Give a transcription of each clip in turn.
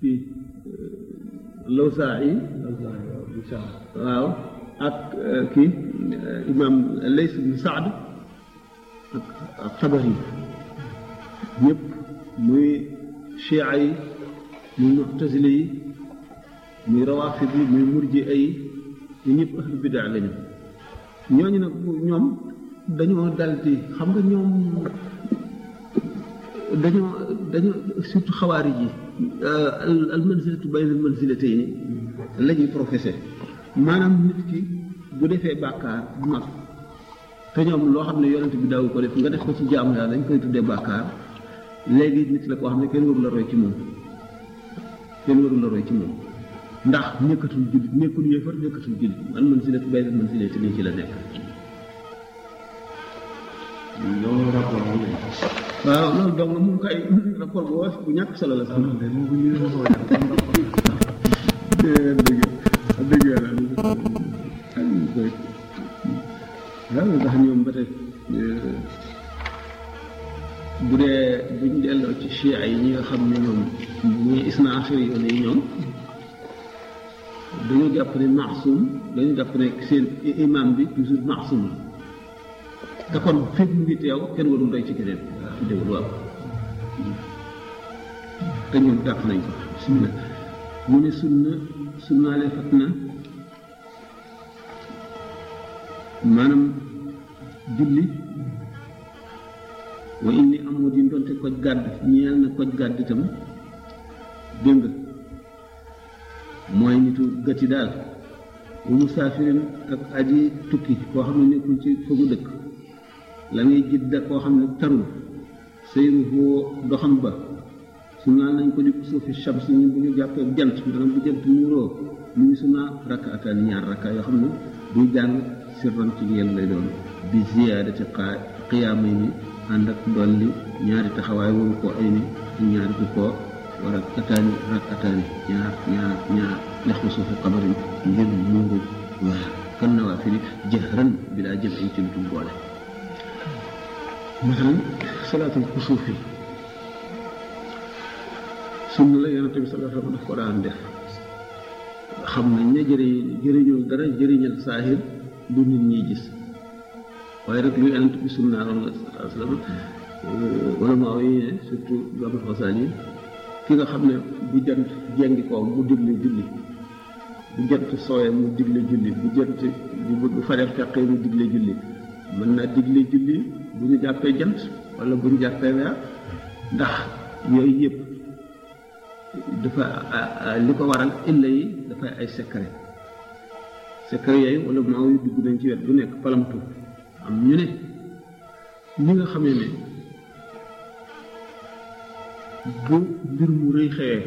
kii Lawzaa'i waaw ak kii imam Lays ibn Saad ak Tabari ñëpp muy chia yi muy mu'tazila yi muy rawaafid yi muy murji'a yi ñu ñëpp ahlu bidaa lañu ñooñu nag ñoom dañoo dal di xam nga ñoom dañoo surtout xawaarij yi al manzilatu bayna al manzilatayni la ñuy professé maanaam nit ki bu defee bàkkaar bu mag te ñoom loo xam ne yonent bi daawu ko def nga def ko ci jaamu yàlla dañ koy tuddee bàkkaar léegi nit la koo xam ne kenn warul la roy ci moom ndax nekkatul jullit nekkul yéefar nekkatul jullit al manzilatu bayna al manzilatayni ci la nekk. loolu rapport bi waaw loolu donc mu ngi koy rapport bu woyof bu ñàkk solo la sax. dëgg yàlla waaw ndax ñoom ba tey bu dee buñ delloo ci chia yi ñi nga xam ne ñoom ñuy isna ashari yoon yi ñoom dañoo jàpp ne maasum dañoo jàpp ne seen imam bi toujours maasum te kon fépp mu ngi teew kenn warul doy ci keneen ci déwul waaw te ñun dàq nañ ko bismillah mu ne sunnaale fat na maanaam julli wa inni amoo di doonte koj gàdd ñeel na koj gàdd itam dégg nga mooy nitu gëti daal bu musaafirin ak aji tukki koo xam ne nekkul ci fa mu dëkk la ngay jidda koo xam ne tarul sëyru foo doxam ba su naa nañ ko di suufi shams ñu bu ñu jàppee jant dana bu jant muuroo mu ngi su naa rakkaataani ñaar rakka yoo xam ne buy jàng sirran ci yéen lay doon bi ziyaadati qiyaamay ni ànd ak dolli ñaari taxawaay waru ko ay ni ñaari ku ko war ak rakkaataani ñaar lex ko suufu xabarin ngir muuru waa kan na waa firi jëhran bi laa jëm ay ci lutum boole masalan salaatul kusuufi sunna la yonent bi sallallahu alayhi wa sallam daf ko daan def xam nañ ne jëriñul dara jëriñal saahir du nit ñi gis waaye rek lu yonent bi sunnaaloon la sallallahu alayhi wa sallam wala maa yi ne surtout Abul Xasaan yi ki nga xam ne bu jant jengi ko mu digle julli bu jant sooyee mu digle julli bu fajar feqee mu digle julli mën naa digle julli bu ñu jàppee jant wala bu ñu jàppee weer ndax yooyu yëpp dafa li ko waral illa yi dafay ay secret yooyu wala maaw yu dugg nañ ci wet bu nekk palamtu am ñu ne ñi nga xamee ne bu mbir mu rëy xewee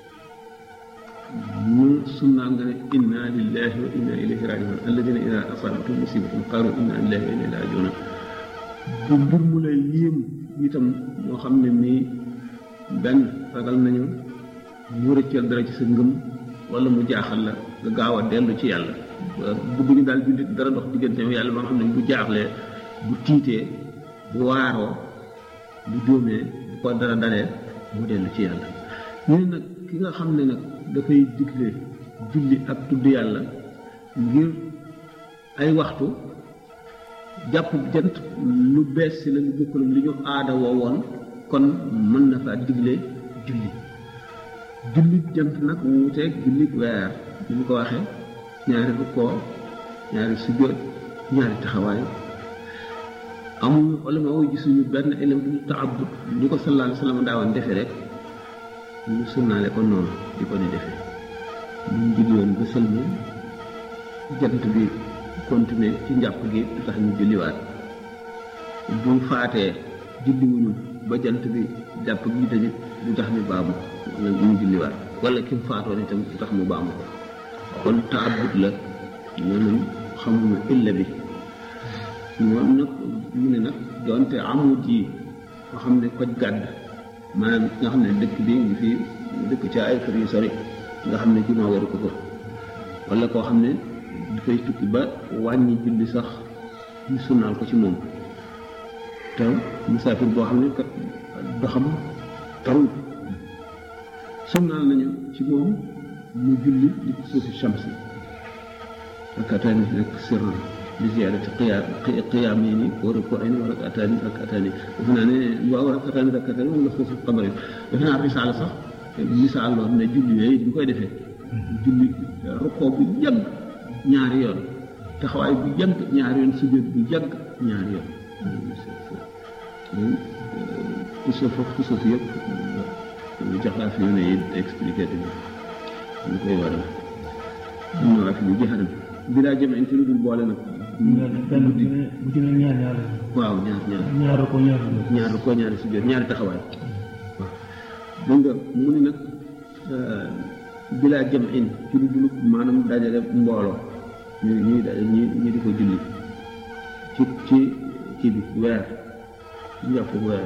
ñu sunnaa nga ne inna lillahi wa inna ilayhi rajiun alladina ida asabatum musibatun qalu inna lillahi wa inna ilayhi rajiun bu mbir mu lay yéem itam moo xam ne nii benn ragal nañu mu rëccal dara ci sa ngëm wala mu jaaxal la nga gaaw a dellu ci yàlla bëgguñu daal jullit dara dox diggante yàlla ba nga xam ne bu jaaxlee bu tiitee bu waaroo bu dóomee bu ko dara dalee mu dellu ci yàlla ñu ne nag ki nga xam ne nag dafay digle julli ak tudd yàlla ngir ay waxtu jàpp jant lu bees si la lu bokkul li ñu aada woowoon kon mën na fa digle julli jant nag wuuteeg jullit weer ni mu ko waxee ñaari rukkoo ñaari sujjóot ñaari taxawaay amuñu wala ma gisuñu benn élément bu taabud ñu ko sallallahu alayhi wa sallam daawoon defee rek ñu sunnaale ko noonu di ko ni defee ñu julli woon ba sëlmu jant bi continuer ci njàpp gi du tax ñu julliwaat bu faatee julliwuñu ba jant bi jàpp gi tamit du tax ñu baamu ñu julliwaat wala ki mu faatoon itam du tax mu baamu ko kon taabud la ñooñu xamuñu illa bi ñoom nag mu ne nag doonte amut yi nga xam ne koj gàdd maanaam nga xam ne dëkk bi ngi fi dëkk ca ay kër yu sori nga xam ne jumaa waru ko ko wala koo xam ne dafay tukki ba wàññi julli sax ñu sunnaal ko ci moom te musaafir boo xam ne kat doxam tarul sunnaal nañu ci moom mu julli di suufi shamsi rakataani rek sirr di ziyaadati qiyaamayni wa rukuu'ayni wa rakataani defe naa ne waaw rakataani moom la foofu xabar yi defe naa risaala sax misaal loolu ne julli yooyu ñu koy defee julli rukoo bu yàgg ñaari yoon taxawaay bu yàgg ñaari yoon sujjóot bu yàgg ñaari yoon kusuuf yëpp lu jaxlaa fi ne it expliqué tamit ñu koy waral am na fi lu jaxaram bi laa jëm ci lu dul boole nag bu ci ne ñaar waaw ñaar ko ñaari sujjóot ñaari taxawaay waaw dégg nga mu ni nag bilaa jëm in ci lu dul maanaam dajale mbooloo ñuy ñu di ko julli ci bi weer njàpp weer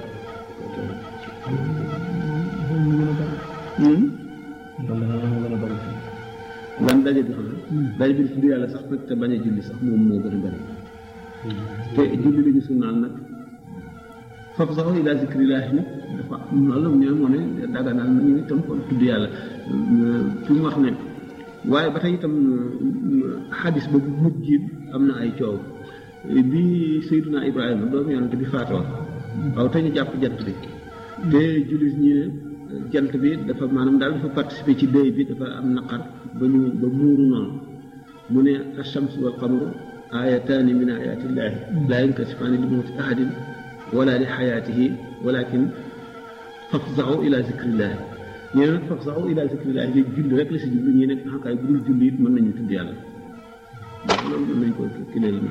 lan daje bi xam ne daje bi tudd yàlla sax nag te bañ a julli sax moom moo gën a bëri te julli li ñu sunnaal nag fafzahu ila zikrillahi nag dafa am loolu ñooy moo ne daganal nañu itam kon tudd yàlla fi mu wax ne waaye ba tey itam xadis ba bu mujj am na ay coow bi Seydina Ibrahima doomu yonent bi faatoo waaw te ñu jàpp jant bi te jullit ñi ne jant bi dafa maanaam daal dafa participer ci déy bi dafa am naqar ba muuru noonu mu ne ash-shamsu wal qamaru ayataani min ayatillahi laa yankasifaani li mawti ahadin wala li xayaatihi walakin fafzahu ila zikrillahi ñee nag fafzahu ila zikrillahi léegi julli rek la si jublu ñii nekk xankaay bu dul julli it mën nañu tudd yàlla loolu mën nañ ko kilee la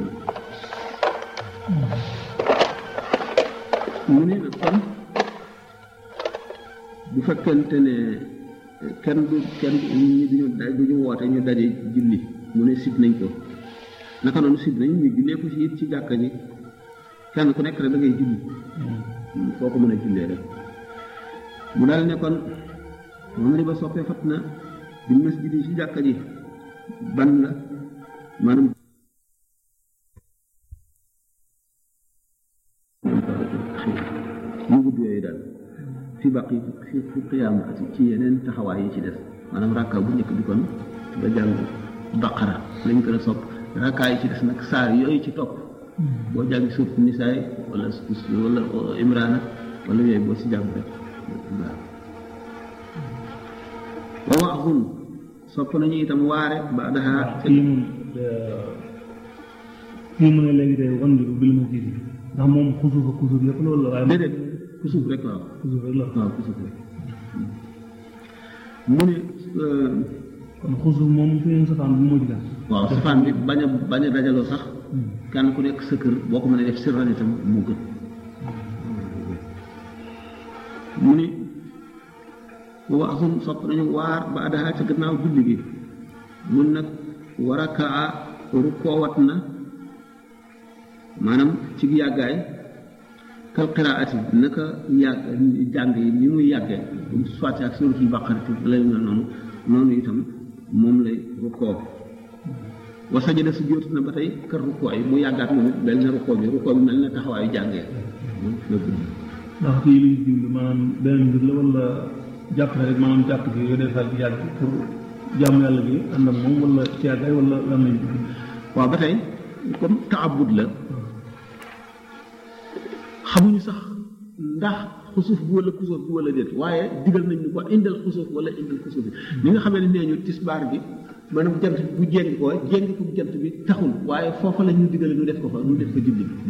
mu ne nag kon bu fekkente ne kenn ñi duñu woote ñu daje julli mu ne sib nañ ko naka noonu sib nañ ñu jullee ko ci it ci jàkka ji kenn ku nekk rek da ngay julli foo ko mën a jullee rek mu daal ne kon moom li ba soppee fat na bi masjid yi ci jàkka ji ban la maanaam ñu gudd yooyu daal fi baqi fi qiyaamati ci yeneen taxawaay yi ci des maanaam rakka bu njëkk bi kon ba jàng baqara lañ gën a sopp rakka yi ci des nag saar yooyu ci topp boo jàngi suuf nisaay wala imraana wala yooyu boo si jàng rek waaw wa waxun sopp nañu itam waare ba daha fii mu ne léegi tey wandiru bil masjid ndax moom xusuuf yëpp loolu la waaye déedéet kusuuf rek waaw xusuuf rek la waaw kusuuf rek mu ne kon xusuuf moom fi ngeen safaan bi moo ci gën waaw safaan bi bañ a dajaloo sax kenn ku nekk sa kër boo ko mënee def sirran itam moo gën mu ni waxun sopp nañu waar ba adaha ca gannaaw julli gi mun nag war a kaa rukoowat na maanaam ci yàggaay kal qiraati naka yàgg jàng yi ni muy yàggee soit ak suratul baqara lay mel noonu itam moom lay rukoo wa sajada su jóot na ba tey kër rukoo yi mu yàggaat moom it mel na rukoo bi mel na taxawaayu jàngee la gudd ndax kii liñ jublu maanaam beneen mbir la wala jàpp rek maanaam jàpp gi yoo defal di yàgg pour jaamu yàlla gi ànd ak moom wala ci yàggaay wala lan lañ waaw ba tey comme taabud la xamuñu sax ndax xusuuf bi wala kusuuf bi wala déet waaye digal nañ ñu ko indal xusuuf wala indal kusuuf bi li nga xamee ne nee ñu tisbaar bi maanaam jant bi bu jéngi ko bu jant bi taxul waaye foofa la ñu digale ñu def ko fa ñu def ko julli bi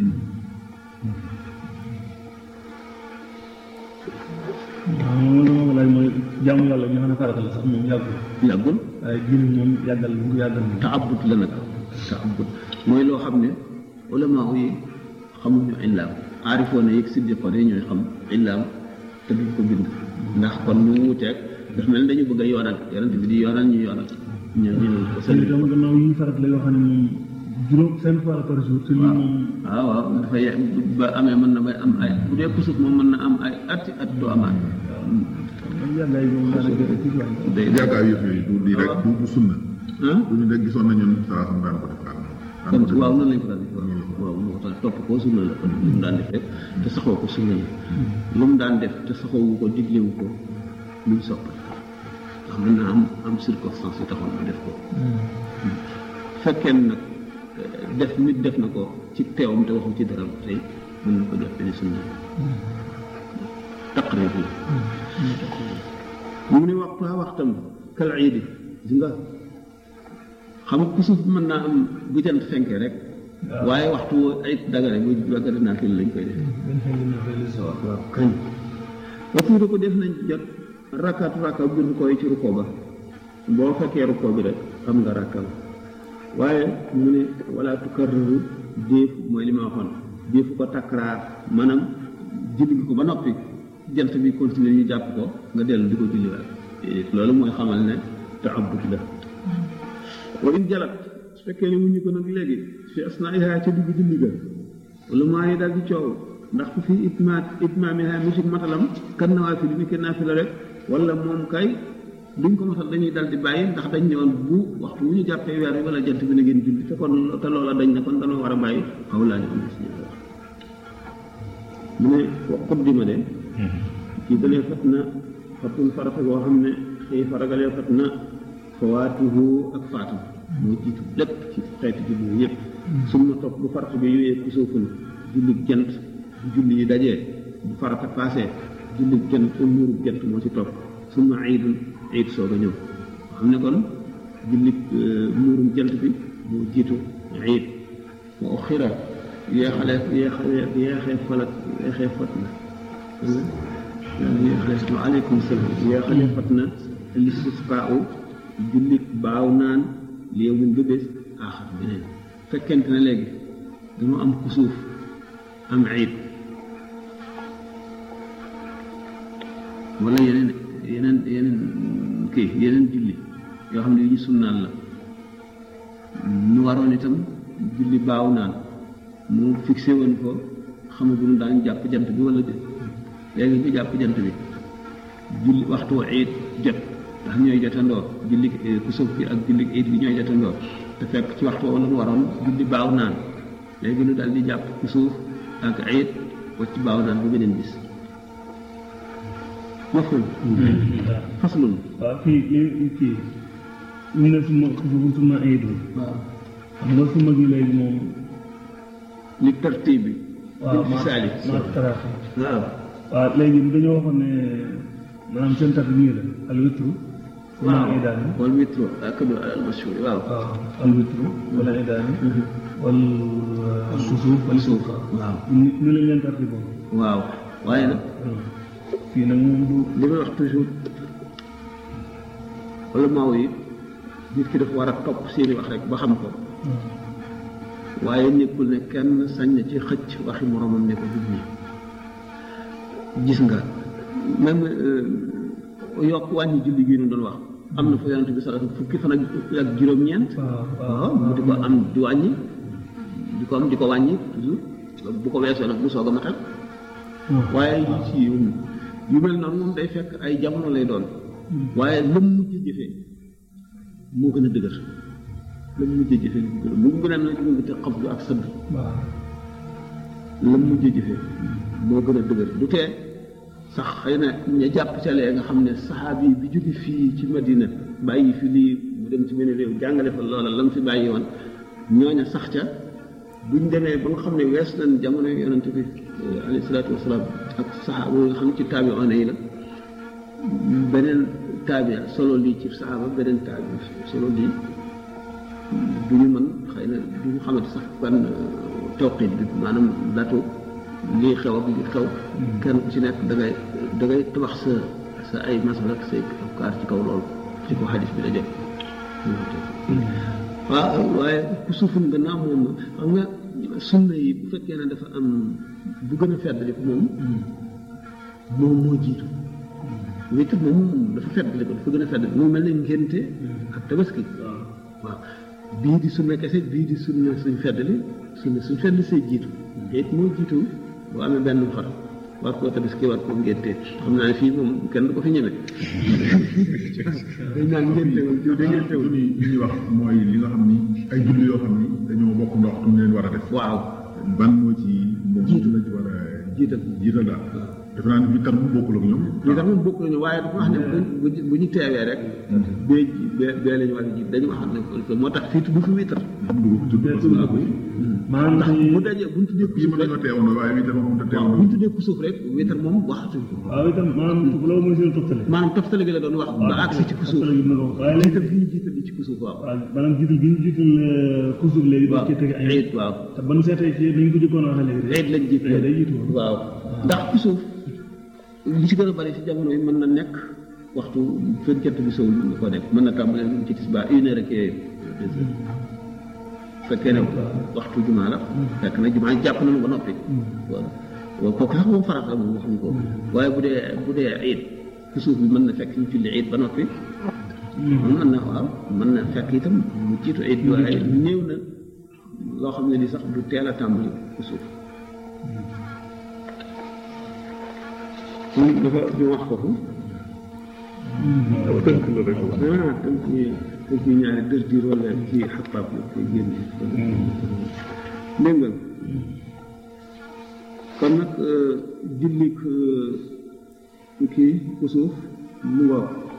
waaw moom la ma laaj mooy jaamu yàlla ñu xam ne farata la sax moom yàggul waaye julli moom yàggal bu ko yàggal taabud la nag taabud mooy loo xam ne ulama yi xamuñu illaam aarifoon yeeg siddiqoon yi ñooy xam illaam te duñ ko bind ndax kon ñu wuuteeg dafa mel ni dañu bëgg a yoonal yonent bi di yoonal ñu yoonal ñu ko seen itam gannaaw yi farat la yoo xam ne moom juróom 5 fois par jour te lii moom waaw dafa ba amee mën na bay am ay bu dee kusut moom mën na am ay at du amaat yàggaay moom daanaka day yàggaay yëf yooyu du di rek du sunna du ñu rek gisoon nañu saa xam daan ko def kon waaw noonu lañ ko daan def waaw moo tax topp ko sunna la kon lu mu daan def rek te saxoo ko sunna la lu mu daan def te saxoowu ko diglewu ko luñ sopp ndax mën naa am circonstance yu taxoon mu def ko fekkee nag nit def na ko ci teewam te waxu ci dara tey mën na ko def benn sunna taqrir la mu ne waxtam kal iidi gis nga xam nga kusuf mën naa am bu jant fenkee rek waaye waxtu ay dagare bu dagare naa fi lañ koy def waaw kañ waxtu ko def nañ jot rakka bu koy ci rukkoo ba boo fekkee rukkoo bi rek am nga rakka waaye mu ne wala tukarriru déef mooy li ma waxoon déefu ko takraar maanaam julli ko ba noppi jant bi continuer ñu jàpp ko nga dellu di ko julliwaat loolu mooy xamal ne taabud la wa in jalat su fekkee ne wuñu ko nag léegi fi asnaiha ca digg julli ga wala maa yi daal di coow ndax ku fi itmaamiha musique matalam kan nawaafil ni ke naafila rek wala moom kay duñ ko matal dañuy dal di bàyyi ndax dañ ne woon bu waxtu wu ñu jàppee weer bi wala jant bi na ngeen julli te kon te loola dañ ne kon danoo war a bàyyi xaw laa ñu am si wax mu ne waxut di ma de kii dalee fat na fatul farata boo xam ne xëy faragalee fat na fawaatuhu ak faatam moo jiitu lépp ci xeeti julli yëpp suma topp bu farata bi yooyee ku sooful julli jant bu julli yi dajee bu farata passé julli jant muurub jant moo ci topp suma iidul iid soog a ñëw xam ne kon julli muurum jant bi moo jiitu iid wa oxira yeexee fat na waaleykum salaam yeexalee fat na listisqaa julli baaw naan li yow min ba bés aaxar beneen fekkente ne léegi dañoo am kusuuf am iid wala yeneen julli yoo xam ne yu ñu sunnaan la ñu waroon itam julli baaw naan mu fixé woon ko xamaguñu daañu jàpp jant bi wala déet léegi ñu jàpp jant bi julli waxtu iid jot ndax ñooy jotandoo julli kusuuf bi ak julli iid bi ñooy jotandoo te fekk ci waxtu wala mu waroon julli baaw naan léegi ñu daal di jàpp kusuuf ak iid wacc baaw naan bu beneen bis mafhum faslun waaw kii ñu ne suma kusuuf suma iid waaw xam nga suma gi léegi moom li tartiib bi waaw misaali waaw léegi dañoo waxoon ne maanaam seen takk nii la al witru wala idaani wal witru akadu al mashhur waaw al witru wala idaani wal suuf waaw ñu lañ leen tarti boobu waaw waaye nag fii nag moom du li may wax toujours wala maaw yi nit ki dafa war a topp seeni wax rek ba xam ko waaye nekkul ne kenn sañ na ci xëcc waxi moromam ne ko dugg nii gis nga même yokk wàññi julli gi ñu doon wax am na fa yonent bi sallallahu alayhi wasallam fukki fan ak juróom-ñeent waaw mu di ko am di wàññi di ko wàññi toujours bu ko weesoo nag mu soog a matal waaye ci yu mel noonu moom day fekk ay jamono lay doon waaye lëm mujj jëfee moo gën a dëgër lëm mujj jëfee mu ngi gën a ngi te xab ak sëdd lëm mujj jëfee moo gën a dëgër du tee sax xëy na ña jàpp ca lee nga xam ne saxaabi bi jóge fii ci Madina bàyyi fi lii mu dem ci benn réew jàngale fa loola la mu fi bàyyi woon ñooña sax ca buñ demee ba nga xam ne wees nañ jamono yonente bi alayhi salaatu wasalaam ak saxaaba nga xam ne ci taabi'oona yi la beneen taabi solo lii ci saxaaba beneen taabi solo lii du ñu mën xëy na du ñu xamante sax ban tawqiit bi maanaam datu lii xew ak lii xew kenn ku ci nekk da ngay tabax sa ay masala ak say afkaar ci kaw loolu ci ko xadis bi la jot waaw waaye ku suufun gannaaw moom xam nga sunna yi bu fekkee ne dafa am bu gën a feddali ko moom moo jiitu wéetu moom dafa feddali ko dafa gën a feddali moo mel ne ngénte ak tabaski waaw bii di sunna kese bii di sunna suñ feddali suñ feddali say jiitu it moo jiitu boo amee benn xar war koo tabaski war koo ngénte xam naa ne fii moom kenn du ko fi ñeme dañ naan ngénte woon jiw de ngénte woon li ñuy wax mooy li nga xam ni ay julli yoo xam ni dañoo bokk ndox tu mu leen war a def waaw ban moo ci jiitu la ci war a jiital daal defe naa ne bii tam bokkul ak ñoom. lii tax moom bokk nañu waaye dafa wax ne bu ñu teewee rek bee la ñu war a ji dañu wax ne moo tax fii tudd fi witar maanaam ndax bu dajee bu ñu tuddee bii mën nañoo teewoon waaye witar moom mënut a teewoon. bu ñu tuddee kusuuf rek witar moom waxatuñ ko. waaw itam maanaam loolu mooy seen toftale. maanaam toftale gi la doon wax ba àgg si ci kusuuf. waaye léegi jiital gi ñu jiital ci kusuuf waaw. waaw maanaam jiital gi ñu jiital kusuuf léegi. waaw dañ cee teg ay ayit waaw. te ban seetee ci dañ ko jëkkoon a waxee léegi. ayit lañ jiital day jiitu waaw ndax kusuuf li ci gën a bari ci jamono yi mën na nekk waxtu fekk jant bi sowul mën na koo nekk mën na tàmbalee ci tisbaar 1 heure ak 2 heures fekkee ne waxtu jumaa la fekk na jumaa jàpp nañu ba noppi waaw kooku sax moom farata moom waxuñu ko waaye bu dee ayit kusuuf bi mën na fekk ñu julli ayit ba noppi mën na waaw mën na fekk itam mu jiitu ayit bi waaye néew na loo xam ne ni sax du teel a tàmbali kusuuf dafa ñu wax foofu tënk la rek. tënk yi ñaari dër diir wala kii xabaab la koy génne dégg nga kon nag jullik kii kusuuf mu ngoog